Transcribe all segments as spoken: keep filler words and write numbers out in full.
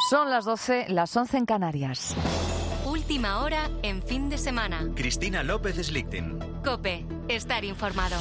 Son las doce, las once en Canarias. Última hora en fin de semana. Cristina López Slichting. COPE. Estar informado.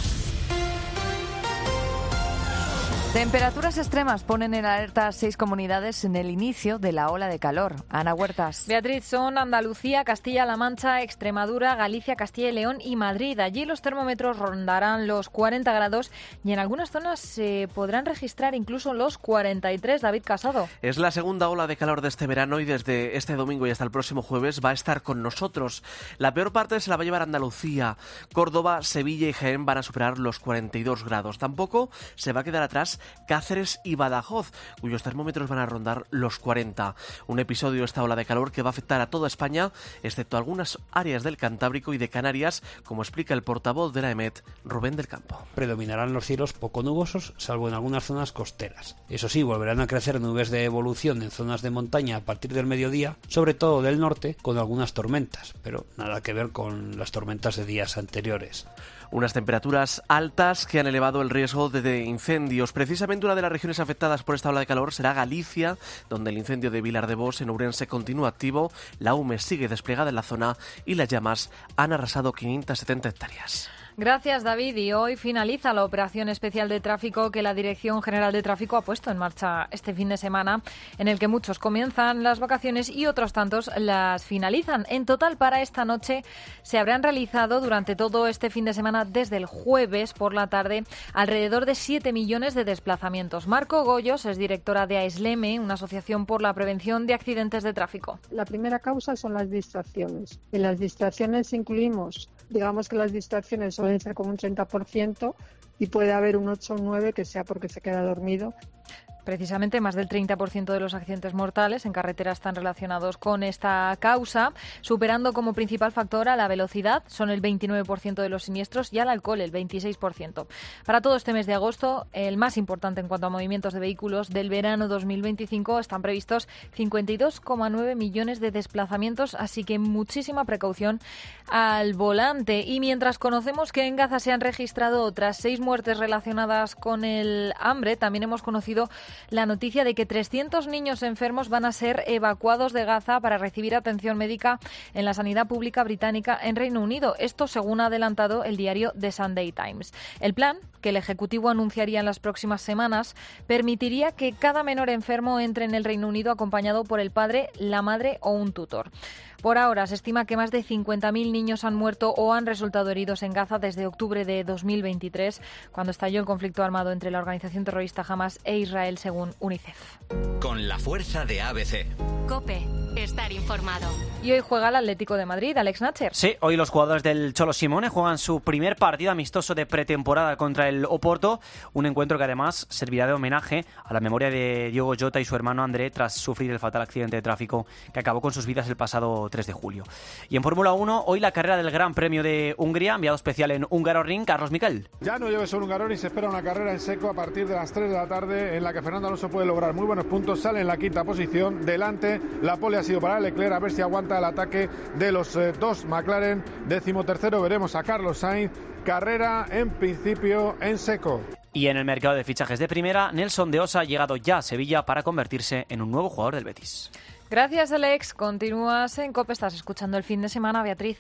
Temperaturas extremas ponen en alerta a seis comunidades en el inicio de la ola de calor. Ana Huertas. Beatriz, son Andalucía, Castilla-La Mancha, Extremadura, Galicia, Castilla y León y Madrid. Allí los termómetros rondarán los cuarenta grados y en algunas zonas se podrán registrar incluso los cuarenta y tres. David Casado. Es la segunda ola de calor de este verano y desde este domingo y hasta el próximo jueves va a estar con nosotros. La peor parte se la va a llevar Andalucía. Córdoba, Sevilla y Jaén van a superar los cuarenta y dos grados. Tampoco se va a quedar atrás Cáceres y Badajoz, cuyos termómetros van a rondar los cuarenta. Un episodio de esta ola de calor que va a afectar a toda España, excepto algunas áreas del Cantábrico y de Canarias, como explica el portavoz de la EMET, Rubén del Campo. Predominarán los cielos poco nubosos, salvo en algunas zonas costeras. Eso sí, volverán a crecer nubes de evolución en zonas de montaña a partir del mediodía, sobre todo del norte, con algunas tormentas, pero nada que ver con las tormentas de días anteriores. Unas temperaturas altas que han elevado el riesgo de incendios. Precisamente una de las regiones afectadas por esta ola de calor será Galicia, donde el incendio de Vilar de Bos en Ourense continúa activo, la U M E sigue desplegada en la zona y las llamas han arrasado quinientas setenta hectáreas. Gracias, David. Y hoy finaliza la operación especial de tráfico que la Dirección General de Tráfico ha puesto en marcha este fin de semana, en el que muchos comienzan las vacaciones y otros tantos las finalizan. En total, para esta noche se habrán realizado durante todo este fin de semana, desde el jueves por la tarde, alrededor de siete millones de desplazamientos. Marco Goyos es directora de AESLEME, una asociación por la prevención de accidentes de tráfico. La primera causa son las distracciones. En las distracciones incluimos, digamos que las distracciones suelen ser como un treinta por ciento y puede haber un ocho o un nueve que sea porque se queda dormido. Precisamente más del treinta por ciento de los accidentes mortales en carretera están relacionados con esta causa, superando como principal factor a la velocidad, son el veintinueve por ciento de los siniestros, y al alcohol, el veintiséis por ciento. Para todo este mes de agosto, el más importante en cuanto a movimientos de vehículos del verano dos mil veinticinco, están previstos cincuenta y dos coma nueve millones de desplazamientos, así que muchísima precaución al volante. Y mientras conocemos que en Gaza se han registrado otras seis muertes relacionadas con el hambre, también hemos conocido la noticia de que trescientos niños enfermos van a ser evacuados de Gaza para recibir atención médica en la sanidad pública británica en Reino Unido. Esto según ha adelantado el diario The Sunday Times. El plan, que el Ejecutivo anunciaría en las próximas semanas, permitiría que cada menor enfermo entre en el Reino Unido acompañado por el padre, la madre o un tutor. Por ahora se estima que más de cincuenta mil niños han muerto o han resultado heridos en Gaza desde octubre de dos mil veintitrés, cuando estalló el conflicto armado entre la organización terrorista Hamas e Israel, según UNICEF. Con la fuerza de A B C. COPE. Estar informado. Y hoy juega el Atlético de Madrid, Alex Nacher. Sí, hoy los jugadores del Cholo Simeone juegan su primer partido amistoso de pretemporada contra el Oporto, un encuentro que además servirá de homenaje a la memoria de Diogo Jota y su hermano André tras sufrir el fatal accidente de tráfico que acabó con sus vidas el pasado tres de julio. Y en Fórmula uno, hoy la carrera del Gran Premio de Hungría, enviado especial en Hungaroring, Carlos Miquel. Ya no lleve solo Hungaroring, se espera una carrera en seco a partir de las tres de la tarde en la que Fernando Alonso puede lograr muy buenos puntos, sale en la quinta posición, delante la pole ha sido para Leclerc, a ver si aguanta el ataque de los eh, dos McLaren. Décimo tercero veremos a Carlos Sainz, carrera en principio en seco. Y en el mercado de fichajes de primera, Nelson de Osa ha llegado ya a Sevilla para convertirse en un nuevo jugador del Betis. Gracias, Alex. Continúas en COPE, estás escuchando el fin de semana, Beatriz.